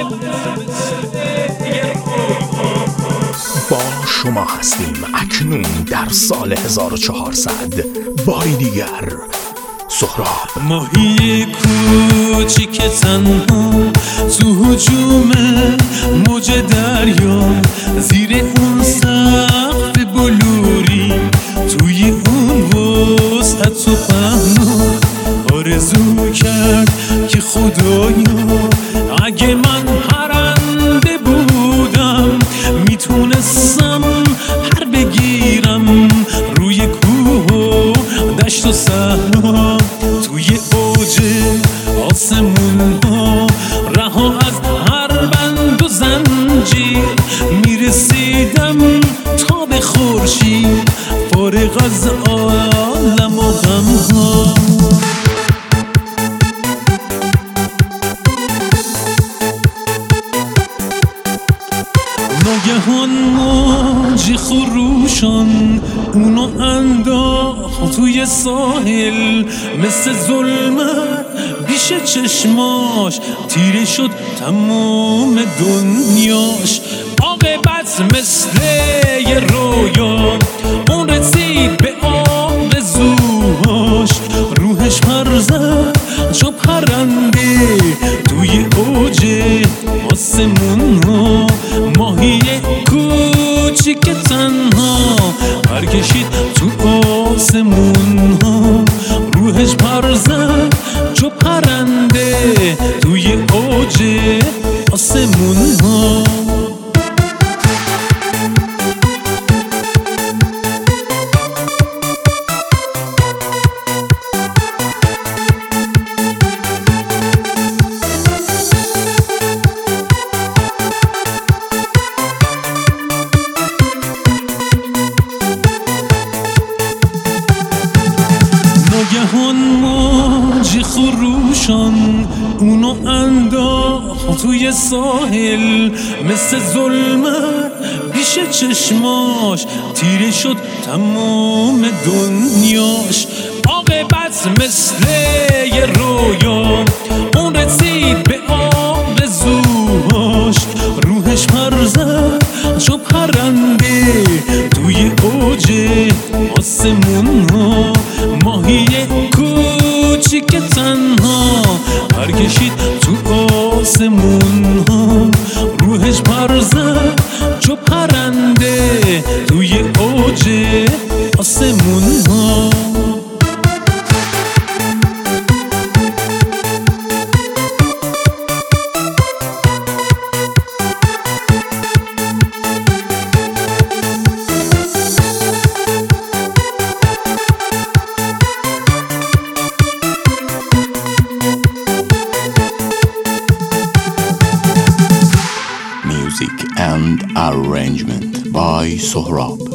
با شما هستیم اکنون در سال 1400 باری دیگر. سهراب ماهی کوچیک تنها تو هجوم موج دریا، زیر اون سقف بلوری، توی اون وسعت و پهنا آرزو کرد که خدایا اگه من پرنده بودم میتونستم پر بگیرم روی کوه و دشت و صحرا، توی اوج آسمون ها رها از هر بند و زنجیر میرسیدم تا به خورشید، فارغ از عالم و غم ها. ناگهان موج خروشان اونو انداخت توی ساحل، مثل ظلمت پیش چشماش تیره شد تمام دنیاش. عاقبت مثل یه رویا اون رسید به آرزوهاش، روحش پر زد چو پرنده توی اوج آسمون ها. ماهی کوچیک تنها پر کشید تو آسمون ها، روحش پر زد چو پرنده توی اوج آسمون ها. ناگهان موج خروشان اونو انداخت توی ساحل، مثل ظلمت پیش چشماش تیره شد تمام دنیاش. عاقبت مثل یه رویا اون رسید به آرزوهاش، روحش پر زد چو پرنده توی اوج آسمون ها. ماهی کوچیک تنها پر کشید تو آسمون ها، روحش پر زد چو پرنده توی اوج آسمون ها. Music and arrangement by Sohrab.